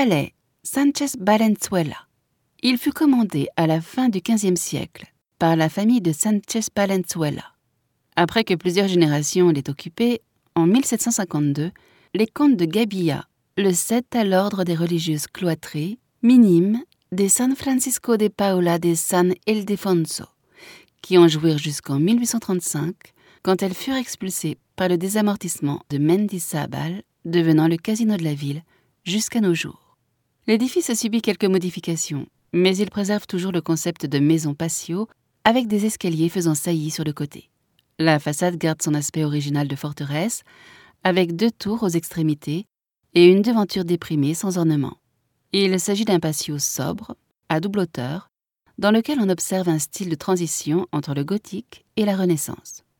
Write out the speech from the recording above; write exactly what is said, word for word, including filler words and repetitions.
palais Sánchez Valenzuela. Il fut commandé à la fin du quinzième siècle par la famille de Sánchez Valenzuela. Après que plusieurs générations l'aient occupé, en mille sept cent cinquante-deux, les comtes de Gabilla le cèdent à l'ordre des religieuses cloîtrées minimes de San Francisco de Paula de San Ildefonso, qui en jouirent jusqu'en mille huit cent trente-cinq, quand elles furent expulsées par le désamortissement de Mendizábal, devenant le casino de la ville, jusqu'à nos jours. L'édifice a subi quelques modifications, mais il préserve toujours le concept de maison patio avec des escaliers faisant saillie sur le côté. La façade garde son aspect original de forteresse, avec deux tours aux extrémités et une devanture déprimée sans ornement. Il s'agit d'un patio sobre, à double hauteur, dans lequel on observe un style de transition entre le gothique et la Renaissance.